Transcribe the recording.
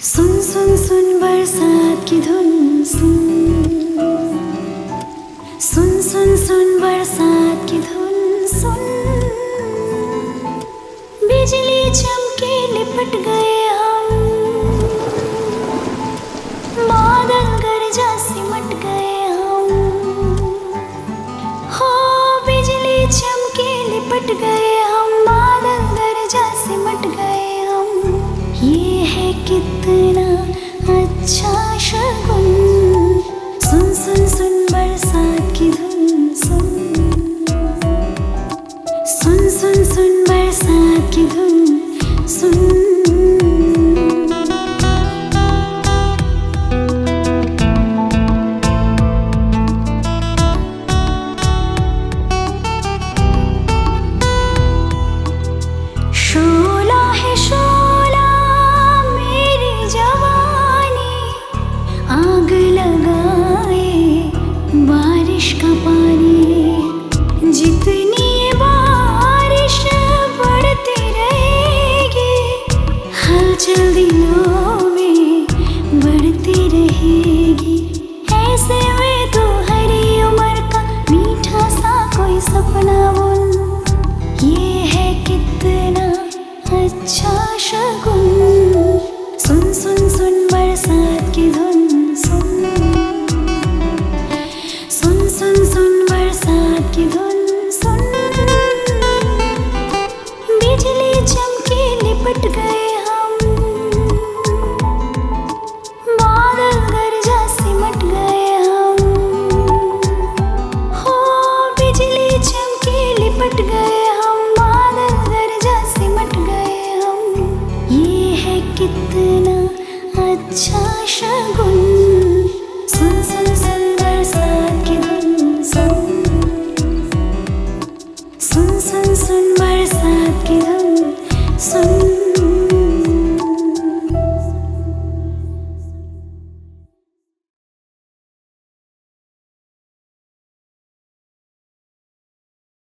सुन सुन सुन बरसात की धुन सुन, सुन सुन सुन बरसात की धुन सुन। बिजली चमके लिपट गए हम, बादल गरजा सिमट गए हम। हो बिजली चमके लिपट गए हम, बादल गरजा सिमट गए हम। ये है कितना अच्छा शगुन।